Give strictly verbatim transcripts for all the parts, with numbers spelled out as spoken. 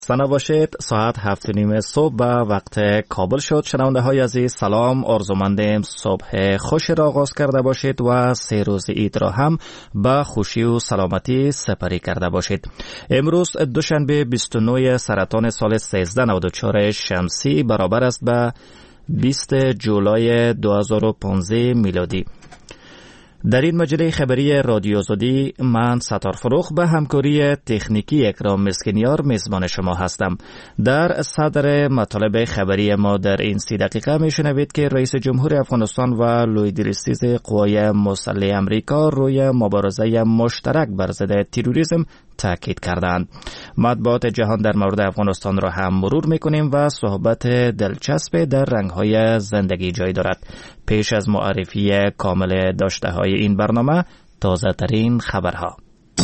سنا باشید. ساعت هفت و نیم صبح به وقت کابل شد. شنونده های عزیز سلام، آرزومندیم صبح خوشی را آغاز کرده باشید و سه روز عید را هم به خوشی و سلامتی سپری کرده باشید. امروز دوشنبه بیست و نه سرطان سال سیزده نود و چهار شمسی برابر است به بیست جولای دو هزار و پانزده میلادی. در این مجله خبری رادیو آزادی من ستار فروخ به همکاری تکنیکی اکرام مسکینیار میزبان شما هستم. در صدر مطالب خبری ما در این سی دقیقه میشنوید که رئیس جمهور افغانستان و لوی درستیز قوای مسلح امریکا روی مبارزه مشترک بر ضد تروریسم تاکید کردند. مطبوعات جهان در مورد افغانستان را هم مرور میکنیم و صحبت دلچسب در رنگ‌های زندگی جای دارد. پیش از معرفی کامل داشته های این برنامه، تازه ترین خبرها.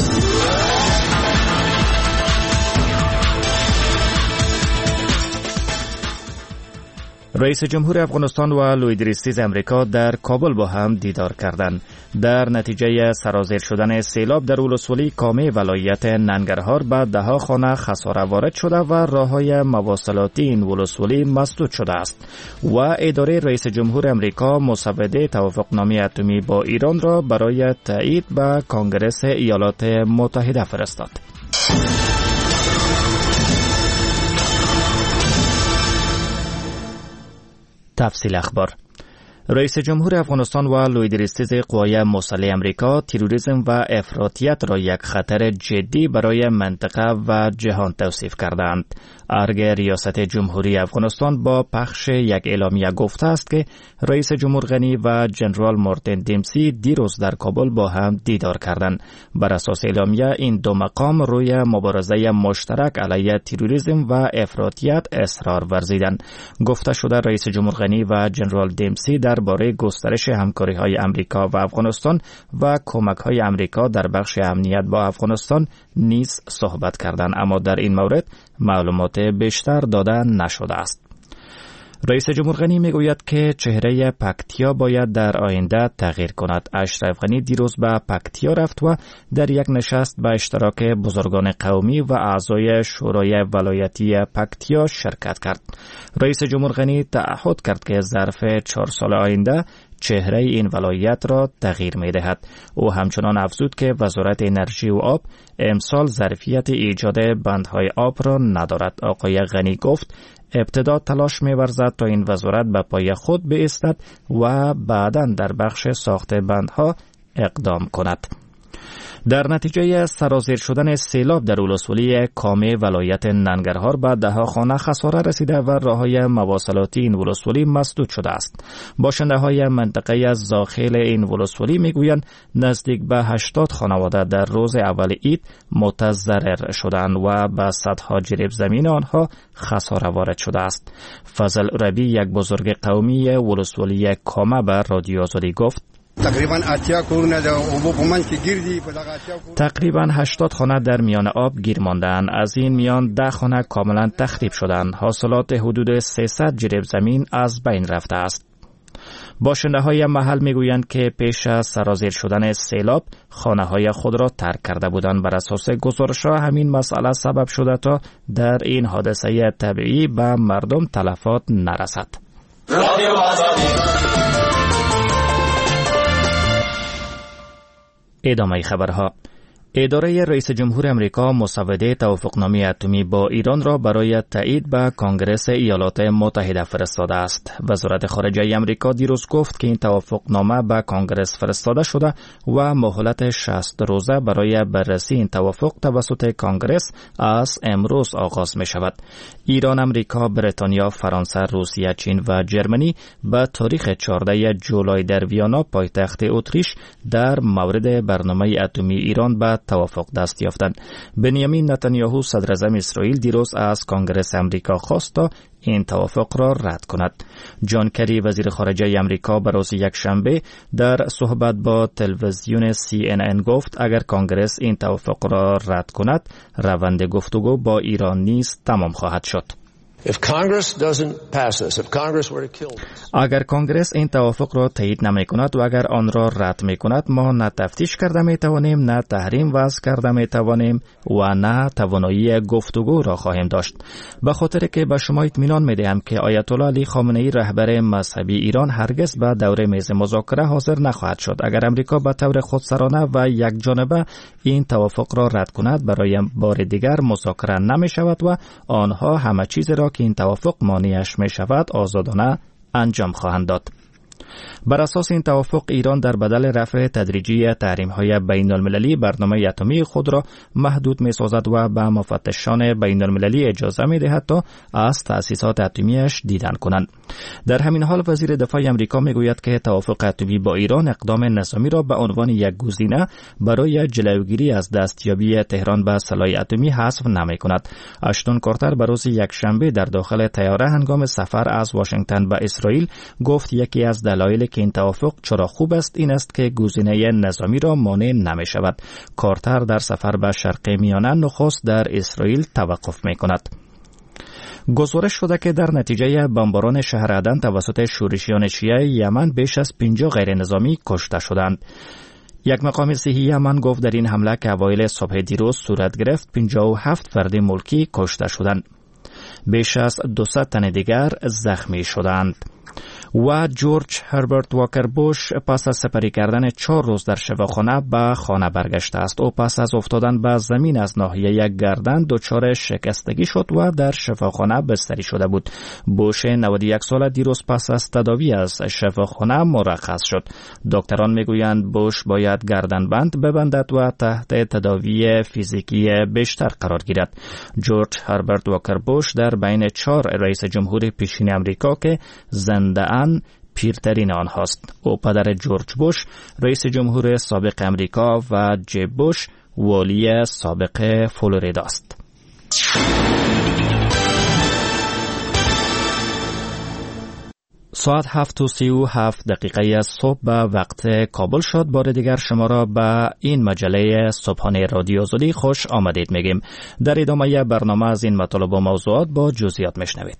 رئیس جمهور افغانستان و لوی درستیز امریکا در کابل با هم دیدار کردند. در نتیجه سرازیر شدن سیلاب در ولسوالی کامی ولایت ننگرهار به دهها خانه خساره وارد شده و راههای مواصلاتی این ولسوالی مسدود شده است و اداره رئیس جمهور امریکا مسوده توافقنامه اتمی با ایران را برای تایید به کنگره ایالات متحده فرستاد. تفصیل اخبار. رئیس جمهور افغانستان و لوی درستیز قوای مسلح امریکا تروریسم و افراطیت را یک خطر جدی برای منطقه و جهان توصیف کردند. ارگ ریاست جمهوری افغانستان با پخش یک اعلامیه گفته است که رئیس جمهور غنی و جنرال مارتین دیمسی دیروز در کابل با هم دیدار کردند. بر اساس اعلامیه این دو مقام روی مبارزه مشترک علیه تروریسم و افراطیت اصرار ورزیدند. گفته شده رئیس جمهور غنی و جنرال دیمسی درباره گسترش همکاری‌های امریکا و افغانستان و کمک‌های امریکا در بخش امنیت با افغانستان نیز صحبت کردند، اما در این مورد معلومات بیشتر داده نشده است. رئیس جمهور غنی میگوید که چهره پکتیا باید در آینده تغییر کند. اشرف غنی دیروز به پکتیا رفت و در یک نشست به اشتراک بزرگان قومی و اعضای شورای ولایتی پکتیا شرکت کرد. رئیس جمهور غنی تعهد کرد که ظرف چهار سال آینده چهره این ولایت را تغییر می دهد. او همچنان افزود که وزارت انرژی و آب امسال ظرفیت ایجاد بندهای آب را ندارد. آقای غنی گفت ابتدا تلاش می ورزد تا این وزارت به پای خود بایستد و بعداً در بخش ساخت بندها اقدام کند. در نتیجه سرازیر شدن سیلاب در ولسوالی کامی ولایت ننگرهار به دهها خانه خساره رسیده و راههای مواصلاتی این ولسوالی مسدود شده است. باشنده های منطقه از داخل این ولسوالی میگویند نزدیک به هشتاد خانواده در روز اول عید متضرر شدند و به صدها جریب زمین آنها خساره وارد شده است. فضل ربی، یک بزرگ قومی ولسوالی کامه، به رادیو آزادی گفت تقریبا اتیا کورونه د اوبو په منځ کې ګیر دي په دغه اتیا کورونه تقریبا هشتاد خانه در میان آب گیر ماندند. از این میان ده خانه کاملا تخریب شدند. حاصلات حدود سیصد جریب زمین از بین رفته است. باشنده های محل میگویند که پیش از سرازیر شدن سیلاب خانه های خود را ترک کرده بودند. بر اساس گزارش ها همین مسئله سبب شده تا در این حادثه طبیعی به مردم تلفات نرسد. رادیو آزادی. ادامه خبرها. اداره رئیس جمهور امریکا مسوده توافقنامه اتمی با ایران را برای تایید به کنگره ایالات متحده فرستاده است. وزارت خارجه امریکا دیروز گفت که این توافقنامه به کنگره فرستاده شده و مهلت شصت روزه برای بررسی این توافق توسط کنگره از امروز آغاز می شود. ایران، امریکا، بریتانیا، فرانسه، روسیه، چین و جرمنی به تاریخ چهاردهم جولای در ویانا پایتخت اتریش در مورد برنامه اتمی ایران به توافق دست یافتند. بنیامین نتانیاهو صدر اعظم اسرائیل دیروز از کنگره امریکا خواست تا این توافق را رد کند. جان کری وزیر خارجه امریکا به روز یکشنبه در صحبت با تلویزیون سی ان ان گفت اگر کنگره این توافق را رد کند روند گفتگو با ایران نیز تمام خواهد شد. اگر کنگرس این توافق را تایید نمی کند و اگر آن را رد می کند، ما نه تفتیش کرده می توانیم، نه تحریم وضع کرده می توانیم و نه توانایی گفتگو را خواهیم داشت. به خاطر که به شما اطمینان می دهم که آیت الله علی خامنه ای رهبر مذهبی ایران هرگز به دور میز مذاکره حاضر نخواهد شد. اگر امریکا به طور خودسرانه و یک جانبه این توافق را رد کند، برای بار دیگر مذاکره نمی شود و آنها همه چیز را که این توافق مانعش می شود آزادانه انجام خواهند داد. بر اساس این توافق، ایران در بدل رفع تدریجی تحریم‌های بین‌المللی برنامه اتمی خود را محدود می‌سازد و به مفتشان بین‌المللی اجازه می‌دهد تا از تأسیسات اتمیش دیدن کنند. در همین حال وزیر دفاع آمریکا می‌گوید که توافق اتمی با ایران اقدام نظامی را به عنوان یک گزینه برای جلوگیری از دستیابی تهران به سلاح اتمی حذف نمی‌کند. اشتون کارتر به روز یکشنبه در داخل طیاره هنگام سفر از واشنگتن به اسرائیل گفت یکی از دلایل که این توافق چرا خوب است این است که گزینه نظامی را مانع نمی شود. کارتر در سفر به شرق میانه نخست در اسرائیل توقف می کند. گزارش شده که در نتیجه بمباران شهر عدن توسط شورشیان شیعه یمن بیش از پنجاه غیر نظامی کشته شدند. یک مقام صحی یمن گفت در این حمله که اوایل صبح دیروز صورت گرفت پنجاه و هفت فرد ملکی کشته شدند. بیش از دویست تن دیگر زخمی شدند. و جورج هربرت واکر بوش پس از سپری کردن چهار روز در شفاخانه به خانه برگشته است. او پس از افتادن به زمین از ناحیه یک گردن دچار شکستگی شد و در شفاخانه بستری شده بود. بوش نود و یک ساله دیروز پس از تداوی از شفاخانه مرخص شد. دکتران میگویند بوش باید گردن بند ببندد و تحت تداوی فیزیکی بیشتر قرار گیرد. جورج هربرت واکر بوش در بین چهار رئیس جمهور پیشین امریکا که زنده ان پیرترین آنهاست. او پدر جورج بوش رئیس جمهور سابق امریکا و جب بوش والی سابق فلوریدا است. ساعت هفت و سی و هفت دقیقه صبح به وقت کابل شد. بار دیگر شما را به این مجله صبحانه رادیو آزادی خوش آمدید میگیم. در ادامه برنامه از این مطالب و موضوعات با جزئیات میشنوید.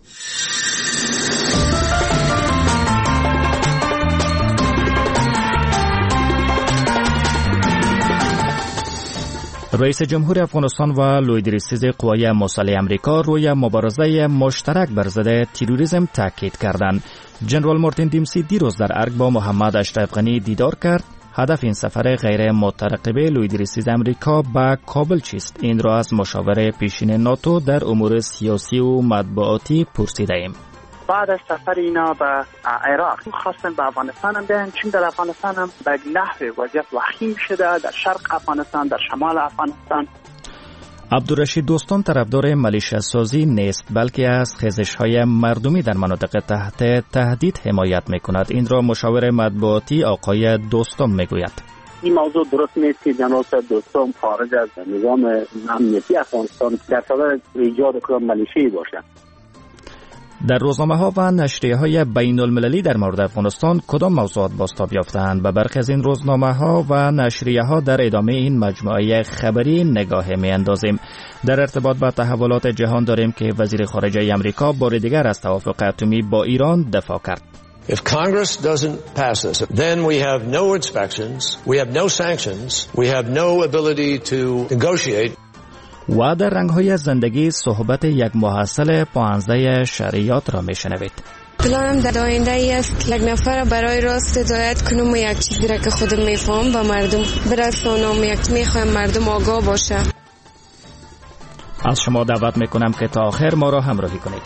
رئیس جمهور افغانستان و لویدریستیز قوای مسلح امریکا روی مبارزه مشترک بر ضد تروریسم تاکید کردند. جنرال مارتین دیمسی دیروز در ارگ با محمد اشرف غنی دیدار کرد. هدف این سفر غیر مترقبه لویدریستیز امریکا به کابل چیست؟ این را از مشاور پیشین ناتو در امور سیاسی و مطبوعاتی پرسیده ایم. بعد از سفر اینا به عراق خواستن به افغانستان هم بیان، چون در افغانستان هم به نحو وضعیت وخیم شده، در شرق افغانستان، در شمال افغانستان. عبدالرشید دوستان طرفدار ملیشه سازی نیست، بلکه از خیزش‌های مردمی در مناطق تحت تهدید حمایت می‌کند. این را مشاور مطبوعاتی آقای دوستم میگوید. این موضوع درست نیست که جناب دوستم خارج از نظام امنیتی افغانستان در صدد ایجاد کدام ملیشه‌ای باشد. در روزنامه ها و نشریه های بین المللی در مورد افغانستان کدام موضوعات بازتاب یافتند؟ به برخی از این روزنامه ها و نشریه ها در ادامه این مجموعه خبری نگاه می اندازیم. در ارتباط با تحولات جهان داریم که وزیر خارجه امریکا بار دیگر از توافق اتمی با ایران دفاع کرد. If Congress doesn't pass this, then we have no inspections, we have no sanctions, we have no ability to negotiate. و در رنگ‌های زندگی صحبت یک محصل پانزده شریعت را میشنوید. پلانم در آینده ای است که یک نفر برای راست هدایت کنم و یک چیزی را که خودم میفهم به مردم برسانم. یک میخوایم مردم آگاه باشه. از شما دعوت میکنم که تا آخر ما را همراهی کنید.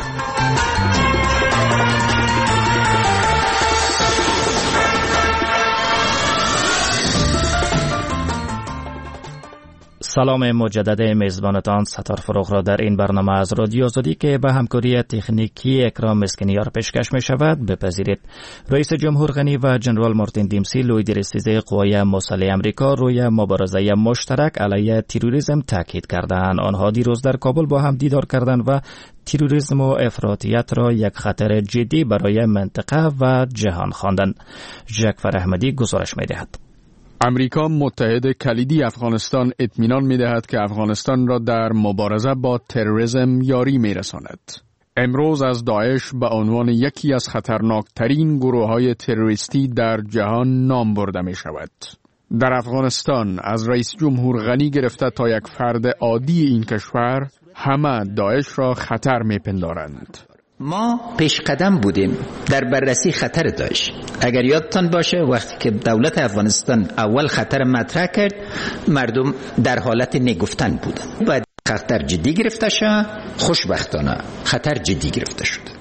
سلام مجدد میزبانتان ستار فروغ را در این برنامه از رادیو آزادی که به همکاری تکنیکی اکرام مسکنیار پیشکش می شود بپذیرید. رئیس جمهور غنی و جنرال مارتین دیمسی لویدریستیز قوای مسلح امریکا روی مبارزه مشترک علیه تروریسم تاکید کردند. آنها دیروز در کابل با هم دیدار کردند و تروریسم و افراطیت را یک خطر جدی برای منطقه و جهان خواندند. ژاک احمدی گزارش می دهد. امریکا متحد کلیدی افغانستان اطمینان می‌دهد که افغانستان را در مبارزه با تروریسم یاری می‌رساند. امروز از داعش به عنوان یکی از خطرناکترین گروه‌های تروریستی در جهان نام برده می شود. در افغانستان از رئیس جمهور غنی گرفته تا یک فرد عادی این کشور همه داعش را خطر می پندارند. ما پیش قدم بودیم در بررسی خطر داعش. اگر یادتان باشه وقتی که دولت افغانستان اول خطر مطرح کرد مردم در حالت نگفتن بودند. باید خطر جدی گرفته شد. خوشبختانه خطر جدی گرفته شد.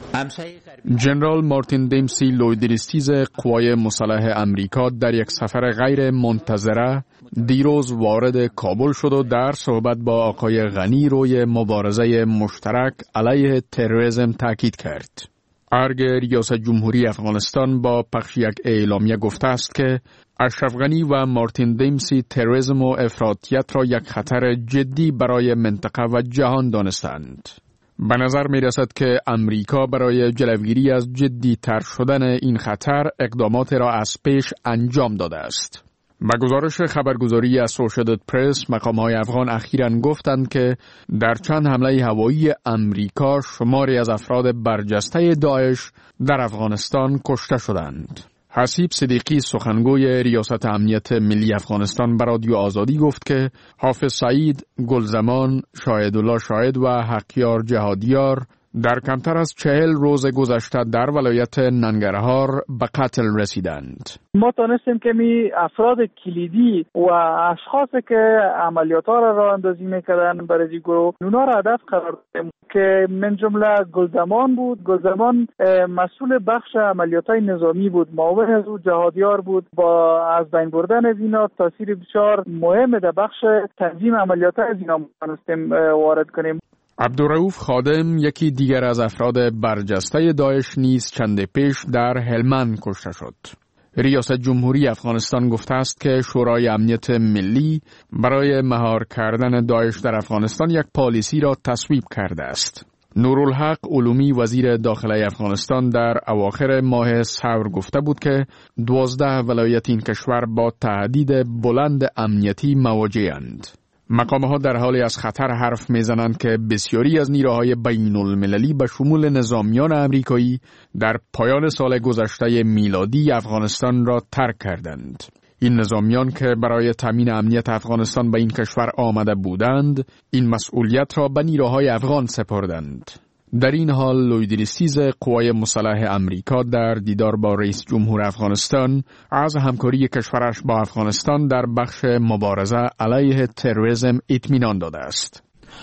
جنرال مارتین دیمسی لویدریستیز قوای مسلح امریکا در یک سفر غیر منتظره دیروز وارد کابل شد و در صحبت با آقای غنی روی مبارزه مشترک علیه تروریسم تاکید کرد. ارگ ریاست جمهوری افغانستان با پخش یک اعلامیه گفته است که اشرف غنی و مارتین دیمسی تروریسم و افراطیت را یک خطر جدی برای منطقه و جهان دانستند. به نظر می رسد که امریکا برای جلوگیری از جدی تر شدن این خطر اقدامات را از پیش انجام داده است. به گزارش خبرگزاری اسوشییتد پرس، مقام‌های افغان اخیراً گفتند که در چند حمله هوایی امریکا شماری از افراد برجسته داعش در افغانستان کشته شدند. حسیب صدیقی سخنگوی ریاست امنیت ملی افغانستان به رادیو آزادی گفت که حافظ سعید، گلزمان، شاهدالله شاهد و حقیار جهادیار در کمتر از چهل روز گذشته در ولایت ننگرهار به قتل رسیدند. ما تانستیم که می افراد کلیدی و اشخاصی که عملیات ها را راه اندازی میکردن برای این گروه اونا را هدف قرار دادیم که من جمله گلزمان بود. گلزمان مسئول بخش عملیات های نظامی بود، معاون از او جهادیار بود. با از بین بردن از اینا تاثیر بسیار مهم در بخش تنظیم عملیات های از اینا تانستیم وارد کنیم. عبدالرؤوف خادم، یکی دیگر از افراد برجسته داعش نیز چند پیش در هلمند کشته شد. ریاست جمهوری افغانستان گفته است که شورای امنیت ملی برای مهار کردن داعش در افغانستان یک پالیسی را تصویب کرده است. نورالحق علومی وزیر داخلی افغانستان در اواخر ماه ثور گفته بود که دوازده ولایت این کشور با تهدید بلند امنیتی مواجه‌اند. مقام‌ها در حالی از خطر حرف می‌زنند که بسیاری از نیروهای بین المللی به شمول نظامیان امریکایی در پایان سال گذشته میلادی افغانستان را ترک کردند. این نظامیان که برای تامین امنیت افغانستان به این کشور آمده بودند، این مسئولیت را به نیروهای افغان سپردند. در این حال لویدریستیز قوای مسلح امریکا در دیدار با رئیس جمهور افغانستان از همکاری کشورش با افغانستان در بخش مبارزه علیه تروریسم اطمینان داده است.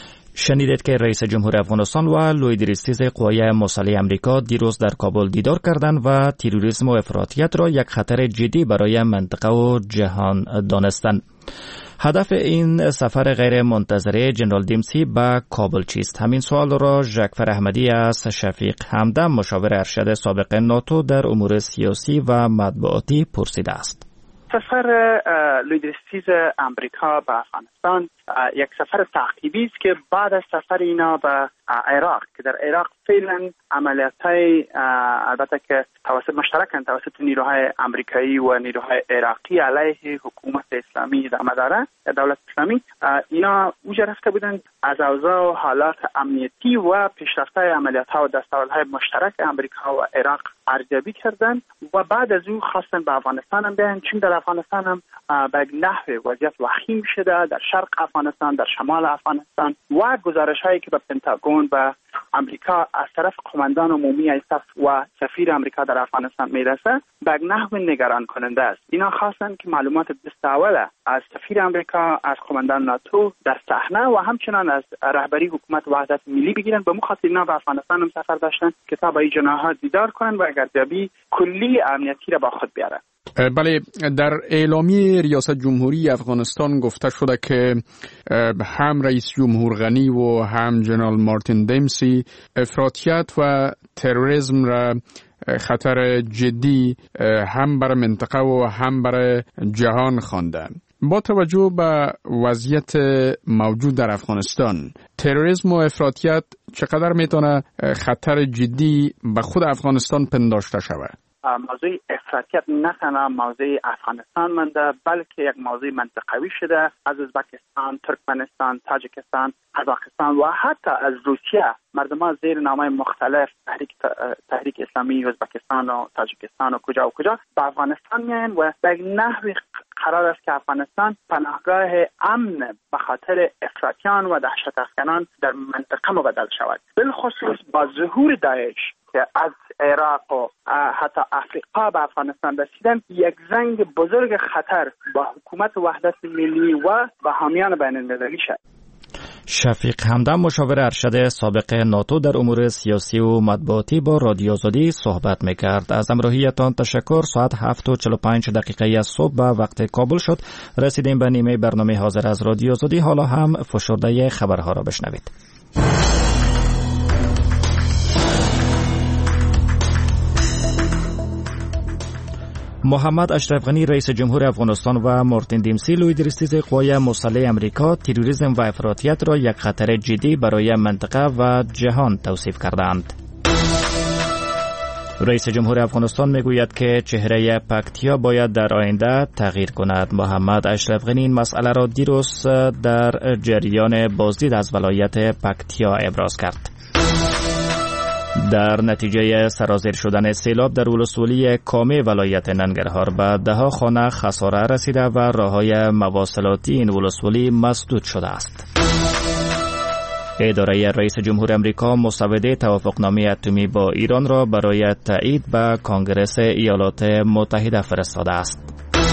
شنیدید که رئیس جمهور افغانستان و لویدریستیز قوای مسلح امریکا دیروز در کابل دیدار کردند و تروریسم و افراطیت را یک خطر جدی برای منطقه و جهان دانستند. هدف این سفر غیر منتظره جنرال دیمسی به کابل چیست؟ همین سوال را ژاکفر احمدی از شفیق همدم، مشاور ارشد سابق ناتو در امور سیاسی و مطبوعاتی پرسیده است. سفر لویدریستیز امریکا به افغانستان یک سفر تعقیبی است که بعد از سفر اینا به عراق که در عراق فعلا عملیات‌های البته که توسط مشترکاً توسط نیروهای امریکایی و نیروهای عراقی علیه حکومت اسلامی ادامه داره، دولت اسلامی، اینا اوجا رفته بودند از اوضاع و حالات امنیتی و پیشرفته عملیات‌ها و دستاوردهای مشترک امریکا و عراق ارزیابی کردند و بعد از او خواستن به افغانستان هم بیان، چون در افغانستان هم به نحو وضعیت وخیم شده، در شرق افغانستان، در شمال افغانستان و گزارش‌هایی که به پنتاگون و امریکا از طرف قماندان عمومی ایساف و سفیر امریکا در افغانستان میرسه به نحو نگران کننده است. اینا خواستن که معلومات دستاوله از سفیر امریکا، از قماندان ناتو در صحنه و همچنان از رهبری حکومت وحدت ملی بگیرن. به مخاطر اینا به افغانستان هم سفر داشتن که تا با این جناحات دیدار کنن و ارزیابی کلی امنیتی را با خود بیارن. بله، در اعلامیه ریاست جمهوری افغانستان گفته شده که هم رئیس جمهور غنی و هم جنرال مارتین دیمسی افراطیت و تروریسم را خطر جدی هم برای منطقه و هم برای جهان خواندند. با توجه به وضعیت موجود در افغانستان، تروریسم و افراطیت چقدر میتونه خطر جدی به خود افغانستان پنداشته شود؟ موضوع افراطیت نه تنها موضوع افغانستان مانده، بلکه یک موضوع منطقوی شده. از ازبکستان، ترکمنستان، تاجیکستان، قزاقستان و حتی از روسیه مردمان زیر نامهای مختلف تحریک تحریک اسلامی ازبکستان و تاجیکستان و کجا و کجا به افغانستان میان و به نحوی قرار است که افغانستان پناهگاه امن به خاطر افراطیان و دهشت افکنان در منطقه مبدل شود. بالخصوص با ظهور داعش که از عراق و حتی افریقا به افغانستان رسیدن، یک زنگ بزرگ خطر با حکومت وحدت ملی و با حامیان بین المللی شد. شفیق همدم، مشاور ارشد سابق ناتو در امور سیاسی و مطبوعاتی، با رادیو آزادی صحبت میکرد. از همراهیتان تشکر. ساعت هفت و چهل و پنج دقیقه از صبح به وقت کابل شد. رسیدیم به نیمه برنامه حاضر از رادیو آزادی. حالا هم فشرده خبرها را بشنوید. محمد اشرف غنی رئیس جمهور افغانستان و مارتین دیمسی لویدرستیز قوای مسلح امریکا تروریسم و افراطیت را یک خطر جدی برای منطقه و جهان توصیف کردند. رئیس جمهور افغانستان میگوید که چهره پکتیا باید در آینده تغییر کند. محمد اشرف غنی این مسئله را دیروز در جریان بازدید از ولایت پکتیا ابراز کرد. در نتیجه سرازیر شدن سیلاب در ولسوالی کامی ولایت ننگرهار به ده ها خانه خساره رسیده و راههای مواصلاتی این ولسوالی مسدود شده است. اداره رئیس جمهور امریکا مسوده توافقنامه اتمی با ایران را برای تایید به کنگره ایالات متحده فرستاده است.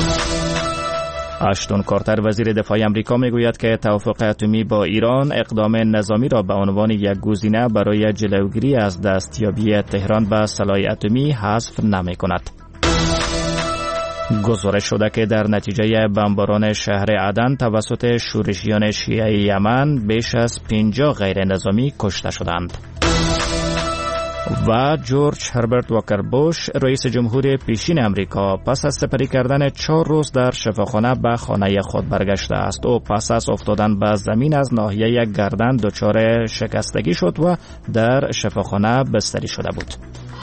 اشتون کارتر وزیر دفاع امریکا میگوید که توافق اتمی با ایران اقدام نظامی را به عنوان یک گزینه برای جلوگیری از دستیابی تهران به سلاح اتمی حذف نمی‌کند. گزارش شده که در نتیجه بمباران شهر عدن توسط شورشیان شیعه یمن بیش از پنجاه غیر نظامی کشته شدند. و جورج هربرت واکر بوش رئیس جمهور پیشین امریکا پس از سپری کردن چهار روز در شفاخانه به خانه خود برگشته است. او پس از افتادن به زمین از ناحیه گردن دچار شکستگی شد و در شفاخانه بستری شده بود.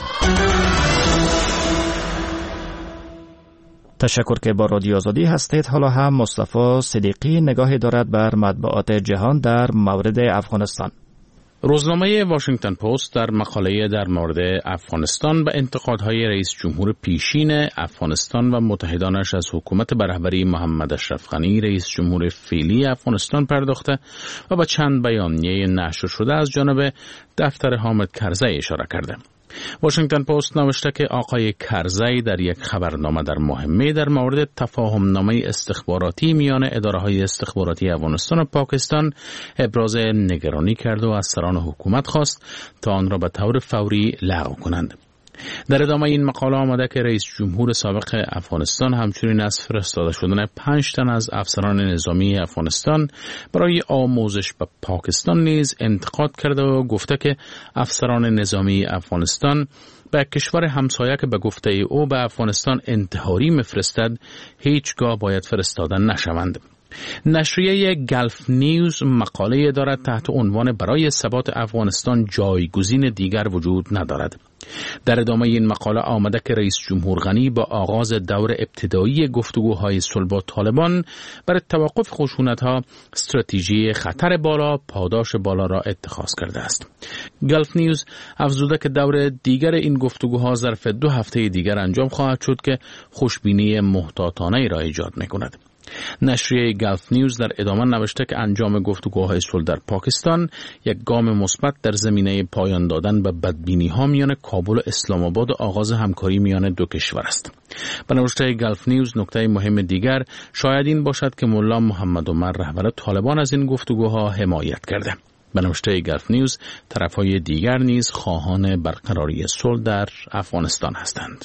تشکر که با رادیو آزادی هستید. حالا هم مصطفی صدیقی نگاهی دارد بر مطبوعات جهان در مورد افغانستان. روزنامه واشنگتن پست در مقاله در مورد افغانستان به انتقادهای رئیس جمهور پیشین افغانستان و متحدانش از حکومت به رهبری محمد اشرف غنی رئیس جمهور فعلی افغانستان پرداخته و به چند بیانیه نشر شده از جانب دفتر حامد کرزی اشاره کرده. واشنگتن پست نوشته که آقای کرزی در یک خبرنامه در مهمه در مورد تفاهم نامه استخباراتی میان اداره‌های استخباراتی افغانستان و پاکستان ابراز نگرانی کرد و از سران حکومت خواست تا آن را به طور فوری لغو کنند. در ادامه این مقاله آمده که رئیس جمهور سابق افغانستان همچنین از فرستاده شدن پنج تن از افسران نظامی افغانستان برای آموزش به پاکستان نیز انتقاد کرده و گفته که افسران نظامی افغانستان به کشور همسایه که به گفته او به افغانستان انتحاری می‌فرستد هیچگاه باید فرستاده نشوند. نشریه گلف نیوز مقاله دارد تحت عنوان برای ثبات افغانستان جایگزین دیگر وجود ندارد. در ادامه این مقاله آمده که رئیس جمهور غنی با آغاز دور ابتدایی گفتگوهای صلح با طالبان برای توقف خشونت‌ها استراتژی خطر بالا پاداش بالا را اتخاذ کرده است. گلف نیوز افزوده که دور دیگر این گفتگوها ظرف دو هفته دیگر انجام خواهد شد که خوشبینی محتاطانه را ایجاد می‌کند. نشریه گلف نیوز در ادامه نوشته که انجام گفتگوهای صلح در پاکستان یک گام مثبت در زمینه پایان دادن به بدبینی‌ها میان کابل و اسلام آباد و آغاز همکاری میان دو کشور است. به نوشته گلف نیوز نکته مهم دیگر شاید این باشد که ملا محمد عمر رهبر طالبان از این گفتگوها حمایت کرده. به نوشته گلف نیوز طرفهای دیگر نیز خواهان برقراری صلح در افغانستان هستند.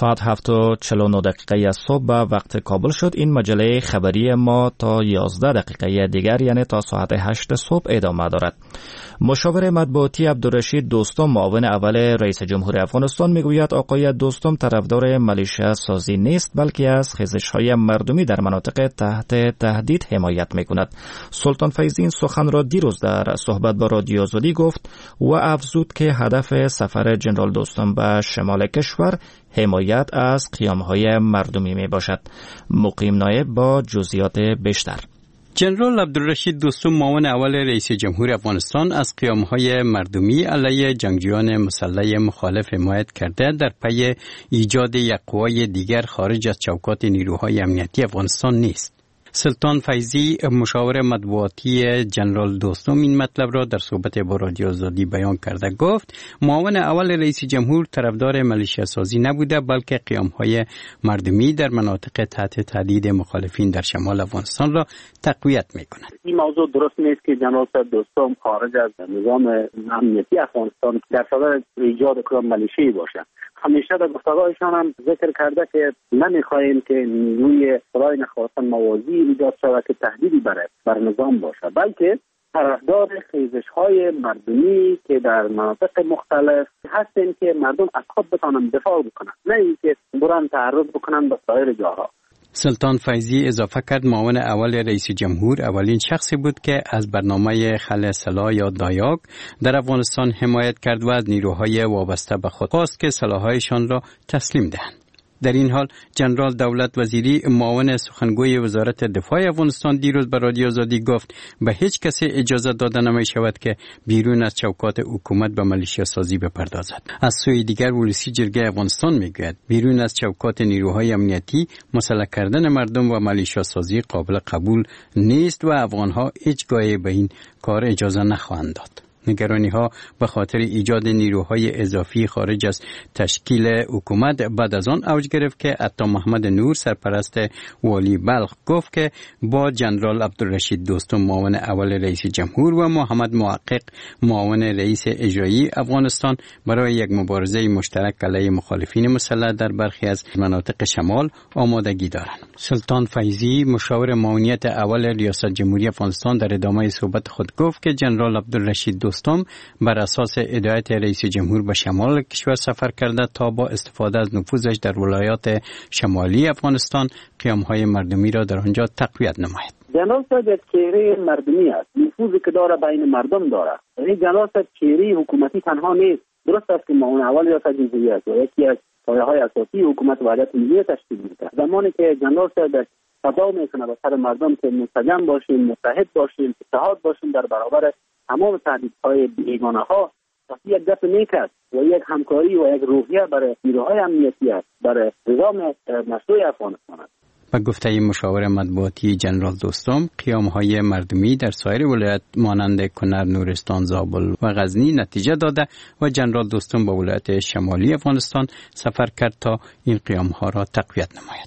ساعت هفت و چهل و نه دقیقه صبح به وقت کابل شد. این مجله خبری ما تا یازده دقیقه دیگر یعنی تا ساعت هشت صبح ادامه دارد. مشاور مطبوعاتی عبدالرشید دوستم معاون اول رئیس جمهور افغانستان میگوید آقای دوستم طرفدار ملیشه سازی نیست بلکه از خیزش‌های مردمی در مناطق تحت تهدید حمایت میکند. سلطان فیضی این سخن را دیروز در صحبت با رادیو آزادی گفت و افزود که هدف سفر جنرال دوستم به شمال کشور حمایت از قیام‌های مردمی می باشد. مقیم نایب با جزئیات بیشتر. جنرال عبدالرشید دوستم معاون اول رئیس جمهور افغانستان از قیام‌های مردمی علیه جنگجویان مسلح مخالف حمایت کرده در پی ایجاد یک قوای دیگر خارج از چوکات نیروهای امنیتی افغانستان نیست. سلطان فیضی مشاور مطبوعاتی جنرال دوستم این مطلب را در صحبت با رادیو آزادی بیان کرده. گفت معاون اول رئیس جمهور طرفدار ملیشه سازی نبوده بلکه قیام‌های مردمی در مناطق تحت تهدید مخالفین در شمال افغانستان را تقویت می‌کند. این موضوع درست نیست که جنرال دوستم خارج از نظام امنیتی افغانستان در صدد ایجاد کدام ملیشه‌ای باشند. همیشه در گفتگوهایشان هم ذکر کرده که نمیخواهیم که نیروی خدای نخواستن موازی ایجاد شود که تهدیدی بر بر نظام باشد، بلکه طرفدار خیزش‌های مردمی که در مناطق مختلف هستند که مردم از خود بتوانند دفاع بکنند، نه اینکه برن تعرض بکنند به سایر جاها. سلطان فیضی اضافه کرد معاون اول رئیس جمهور اولین شخصی بود که از برنامه خلع سلاح یا دایاک در افغانستان حمایت کرد و از نیروهای وابسته به خود خواست که سلاح‌هایشان را تسلیم دهند. در این حال جنرال دولت وزیری معاون سخنگوی وزارت دفاع افغانستان دیروز به رادیو آزادی گفت به هیچ کسی اجازه داده نمی شود که بیرون از چوکات حکومت به ملیشه سازی بپردازد. از سوی دیگر ولسی جرگه افغانستان میگوید بیرون از چوکات نیروهای امنیتی مسلح کردن مردم و ملیشه سازی قابل قبول نیست و افغانها هیچگاه به این کار اجازه نخواهند داد. نگرانی ها به خاطر ایجاد نیروهای اضافی خارج از تشکیل حکومت بعد از آن اوج گرفت که عطا محمد نور سرپرست والی بلخ گفت که با جنرال عبدالرشید دوستم معاون اول رئیس جمهور و محمد محقق معاون رئیس اجرایی افغانستان برای یک مبارزه مشترک علیه مخالفین مسلح در برخی از مناطق شمال آمادگی دارند. سلطان فیضی مشاور معاونیت اول ریاست جمهوری افغانستان در ادامه صحبت خود گفت که جنرال عبدالرشید دوستم بر اساس هدایت رئیس جمهور به شمال کشور سفر کرده تا با استفاده از نفوذش در ولایات شمالی افغانستان قیام‌های مردمی را در آنجا تقویت نماید. جنرال صاحب یک چهره مردمی است، نفوذی که داره بین مردم داره. یعنی جنرال صاحب چهره حکومتی تنها نیست. درست است که معاون اول ریاست جمهوری است و یکی از پایه‌های اساسی حکومت وحدت ملی تشکیل می‌دهد. زمانی که جنرال صاحب صدا میکنه به سر مردم که منسجم باشیم، متحد باشیم، اتحاد باشیم در برابر تمام تهدیدهای بیگانه‌ها، یک گپ نیک است و یک همکاری و یک روحیه برای نیروهای امنیتی است، برای نظام مشروع افغانستان است. با گفته مشاور مطبوعاتی جنرال دوستم قیام‌های مردمی در سایر ولایت مانند کنر، نورستان، زابل و غزنی نتیجه داده و جنرال دوستم به ولایت شمالی افغانستان سفر کرد تا این قیام‌ها را تقویت نماید.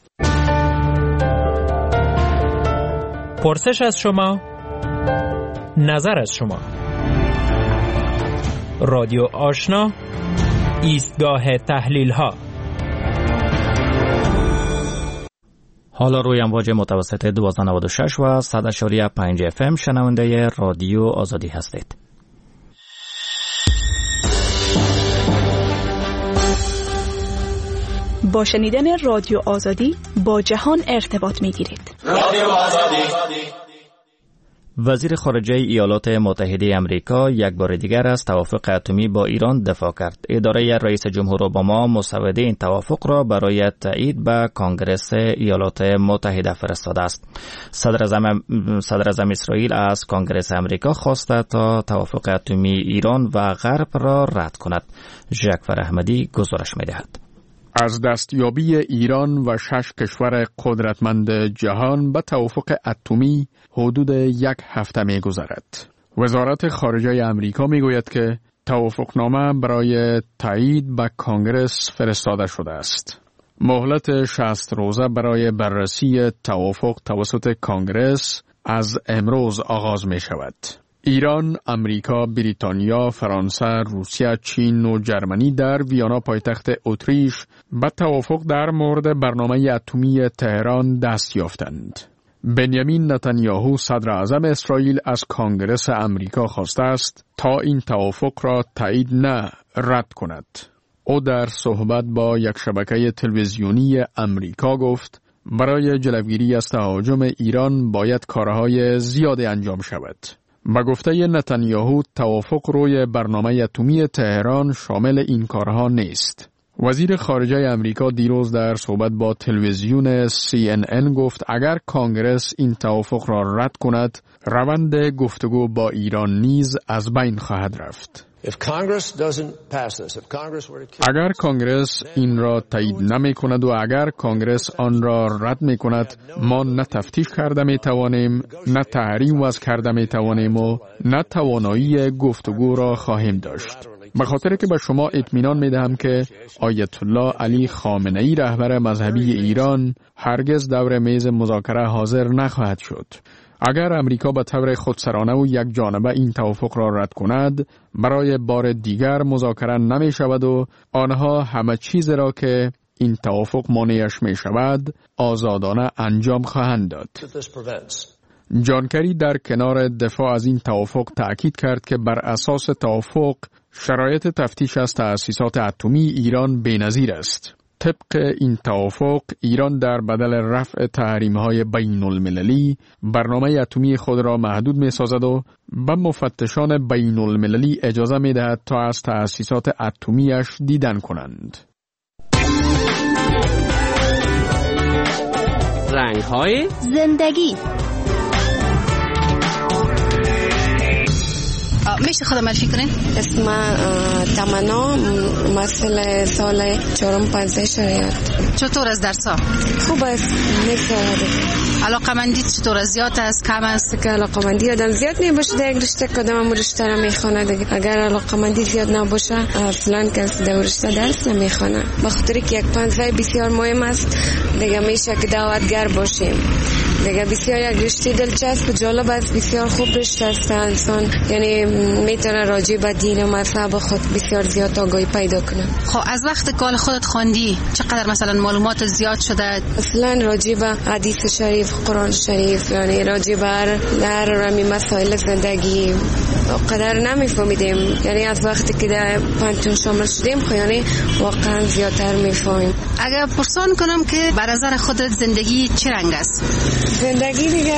پرسش از شما، نظر از شما. رادیو آشنا، ایستگاه تحلیل ها. حالا روی امواج متوسط دوازده نود و شش و صد اشاری پنج اف ام شنونده رادیو آزادی هستید. با شنیدن رادیو آزادی با جهان ارتباط می‌گیرید. رادیو آزادی. وزیر خارجه ایالات متحده آمریکا یک بار دیگر از توافق اتمی با ایران دفاع کرد. اداره رئیس جمهور اوباما مسوده این توافق را برای تایید به کانگرس ایالات متحده فرستاده است. صدر اعظم صدر اعظم اسرائیل از کانگرس آمریکا خواسته تا توافق اتمی ایران و غرب را رد کند. ژاکفر احمدی گزارش می‌دهد. از دستیابی ایران و شش کشور قدرتمند جهان به توافق اتمی حدود یک هفته می گذرد. وزارت خارجه آمریکا می گوید که توافقنامه برای تایید به کانگرس فرستاده شده است. مهلت شصت روزه برای بررسی توافق توسط کانگرس از امروز آغاز می شود. ایران، امریکا، بریتانیا، فرانسه، روسیه، چین و جرمنی در ویانا پایتخت اتریش به توافق در مورد برنامه اتمی تهران دست یافتند. بنیامین نتانیاهو صدر اعظم اسرائیل از کانگرس امریکا خواسته است تا این توافق را تایید نه رد کند. او در صحبت با یک شبکه تلویزیونی امریکا گفت برای جلوگیری از تهاجم ایران باید کارهای زیادی انجام شود. به گفته نتانیاهو توافق روی برنامه اتمی تهران شامل این کارها نیست. وزیر خارجه امریکا دیروز در صحبت با تلویزیون سی ان ان گفت اگر کانگرس این توافق را رد کند، روند گفتگو با ایران نیز از بین خواهد رفت. اگر کانگرس این را تایید نمی کند و اگر کانگرس آن را رد می کند، ما نه تفتیش کرده می توانیم، نه تحریم وضع کرده می توانیم و نه توانایی گفتگو را خواهیم داشت. به خاطر که به شما اطمینان می دهم که آیت الله علی خامنه ای رهبر مذهبی ایران هرگز دور میز مذاکره حاضر نخواهد شد. اگر امریکا به طور خودسرانه و یک جانبه این توافق را رد کند، برای بار دیگر مذاکره نمی شود و آنها همه چیز را که این توافق مانعش می شود آزادانه انجام خواهند داد. جان کری در کنار دفاع از این توافق تأکید کرد که بر اساس توافق شرایط تفتیش از تأسیسات اتمی ایران بی‌نظیر است. طبق این توافق ایران در بدل رفع تحریم‌های بین المللی برنامه اتمی خود را محدود می‌سازد و به مفتشان بین المللی اجازه می‌دهد تا از تأسیسات اتمیش دیدن کنند. رنگ‌های زندگی. میشه خودم معرفی کنین؟ اسم تمنا، مثل سال چهارم پنجده شریعت. چطور از درسا؟ خوب است، میگذره. علاقمندیت چطور است؟ زیاد است، کم است؟ که علاقمندی آدم زیاد نباشه در یک رشته کدام هم رشته را میخونه دیگه. اگر علاقمندی زیاد نباشه اصلا کس در رشته درس نمیخونه. به خاطر که یک پنجده بسیار مهم است دیگه، میشه که دعوتگر باشیم دیگه. بسیار یک رشته دلچسب و جالب است، بسیار خوب رشته است. انسان یعنی میتونه راجع به دین و مذهب خود بسیار زیاد آگاهی پیدا کنه. خب از وقت کال خودت خوندی چقدر مثلا معلومات زیاد شده؟ اصلا راجع به حدیث شریف، قرآن شریف، یعنی راجع به هر رمی مسائل زندگی قدر نمیفهمیدیم. یعنی از وقتی که در پنجم شامل شدیم خب یعنی واقعا زیادتر میفهمیم. اگر پرسان کنم که بر نظر خودت زندگی چه رنگ است؟ زندگی دیگه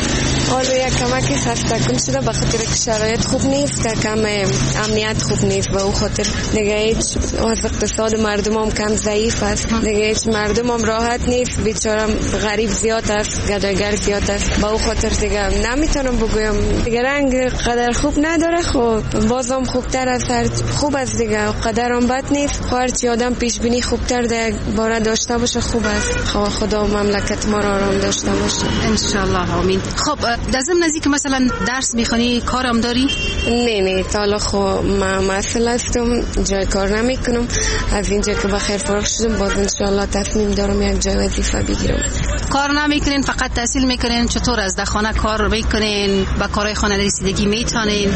حالا یک کمک خسته کن شده به خاطر که شرایط خوب نیست، که کم امنیت خوب نیست و او خاطر دیگه هیچ از اقتصاد مردم هم کم ضعیف است دیگه، هیچ مردم هم راحت نیست، بیچاره غریب زیاد است، گداگر زیاد است. با او خاطر دیگه نمیتونم بگویم دیگه رنگ قدر خوب نداره. خب بازم خوبتر از هر خوب است دیگه، قدر هم بد نیست. هرچی آدم پیش بینی خوبتر در باره داشته باشه خوب است. خب خدا و مملکت ما را آرام داشته باشه ان شاء الله. آمین. خب در ضمن از اینکه مثلا درس میخونی کارم داری؟ نه نه تا خب ما مسئله هستم، جای کار نمیکنم. از اینجا که بخیر فارغ شدم باز ان شاء الله تصمیم دارم یک جای وظیفه بگیرم. کار نمیکنین، فقط تحصیل میکنین؟ چطور از در خانه کار میکنین؟ با کارهای خانه رسیدگی میتونین؟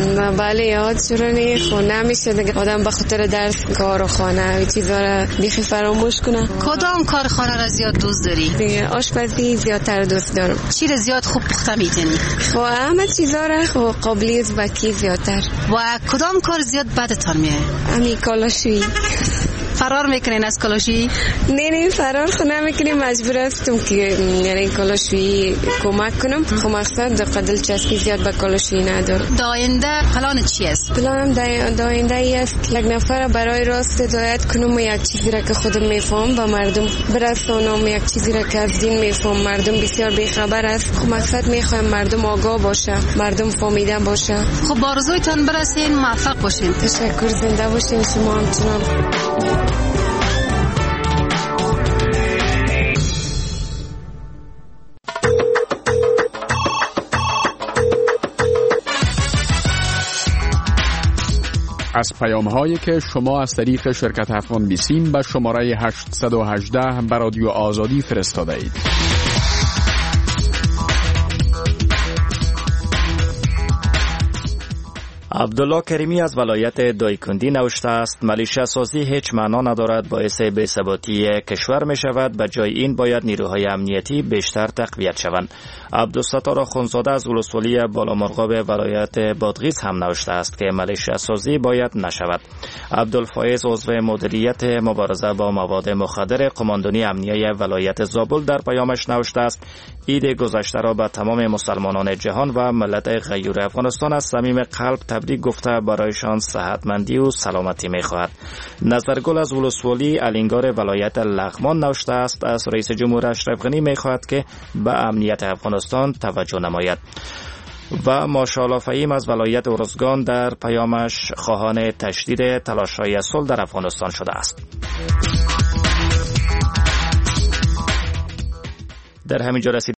بله یاد شرونی خونه نمیشه دیگه، آدم به خاطر درس کار و خانه و چیزا را بیخی فراموش کنه. کدام کار خانه را زیاد دوست داری؟ دیگه آشپزی زیادتر دوست دارم. چی را زیاد خوب پخته میتونی؟ خب همه چیزا را خب قابلی از بکی زیادتر. و کدام کار زیاد بدتان میاد؟ امی کالاشویی. فرار میکنین از کالاشویی؟ نه نه فرار خود نمیکنیم، مجبور هستم که یعنی کالاشویی کمک کنم. خب مقصد قدل چسبی زیاد به کالاشویی ندارم. داینده پلان چی است؟ پلانم داینده ای است یک نفر برای راست هدایت کنم و یک چیزی را که خودم میفهم به مردم برسانم، یک چیزی را که از دین میفهم مردم بسیار بیخبر است. خب مقصد میخوایم مردم آگاه باشه، مردم فهمیده باشه. خب با آرزویتان برسین، موفق باشین. تشکر، زنده باشین شما همچنان. از پیام هایی که شما از طریق شرکت افغان بیسیم به شماره هشتصد و هجده به رادیو آزادی فرستاده اید. عبدالله کریمی از ولایت دایکندی نوشته است ملیشه سازی هیچ معنا ندارد، باعث بی‌ثباتی کشور می شود. به جای این باید نیروهای امنیتی بیشتر تقویت شوند. عبدالستار خونزاده از ولسوالی بالامرغاب ولایت بادغیس هم نوشته است که ملیشه سازی باید نشود. عبدالفایز عضو مدیریت مبارزه با مواد مخدر قماندانی امنیه ولایت زابل در پیامش نوشته است عید گذشته را به تمام مسلمانان جهان و ملت غیور افغانستان از صمیم قلب تبریک گفته برایشان صحتمندی و سلامتی می‌خواهد. نظرگل از ولسوالی الینگار ولایت لغمان نوشته است از رئیس جمهور اشرف غنی می‌خواهد که به امنیت افغانستان توجه نماید. و ماشاءالله فهیم از ولایت ارزگان در پیامش خواهان تشدید تلاش‌های صلح در افغانستان شده است. در همین جا رسید